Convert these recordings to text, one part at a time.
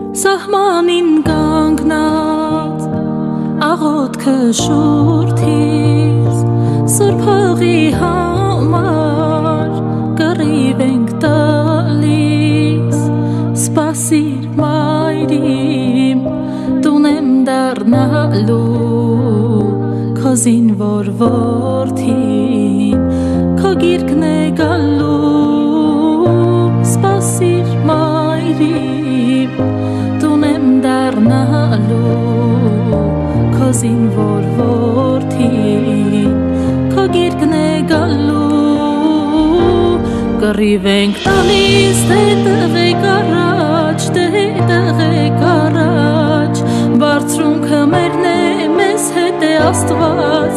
Սահմանին կանգնած աղոթքը շուրթից Սուրբ հողի համար կռիվ ենք տալիս Սպասիր մայրիմ տուն եմ դառնալու Քո զինվոր որդին քո գիրկն է գալու Սպասիր մայրիմ տուն եմ դառնալու Քո զինվոր որդին քո գիրկն է գալու Կռիվ ենք տալիս դե տղեկ առաջ Բարձրունքը մերն է մեզ հետ է Աստված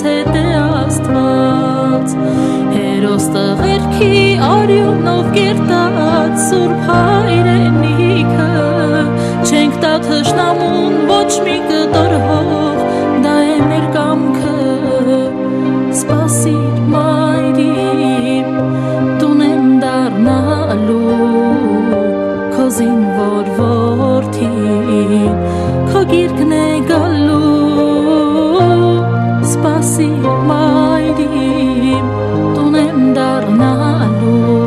Հերոս տղերքի արյունով կերտած Սուրբ հայրենիքը Չենք տա թշնամուն ոչ մի կտոր հող Դա է մեր կամքը Սպասիր մայրիմ տուն եմ դառնալու Քո զինվոր որդին քո գիրկն է գալու Սպասիր մայրիմ տուն եմ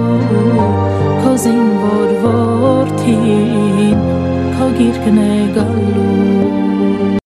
դառնալու Քո զինվոր որդին քո գիրկն է գալու